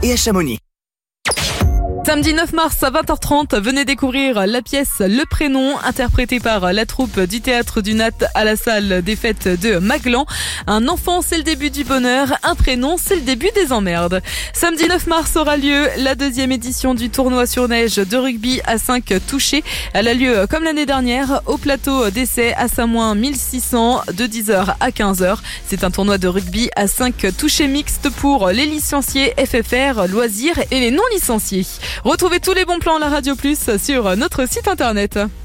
et à Chamonix. Samedi 9 mars à 20h30, venez découvrir la pièce Le Prénom, interprétée par la troupe du Théâtre du Nat à la salle des fêtes de Maglan. Un enfant, c'est le début du bonheur. Un prénom, c'est le début des emmerdes. Samedi 9 mars aura lieu la 2e édition du tournoi sur neige de rugby à 5 touchés. Elle a lieu comme l'année dernière au plateau d'essai à Saint-Moin 1600 de 10h à 15h. C'est un tournoi de rugby à 5 touchés mixtes pour les licenciés FFR, loisirs et les non licenciés. Retrouvez tous les bons plans à la Radio Plus sur notre site internet.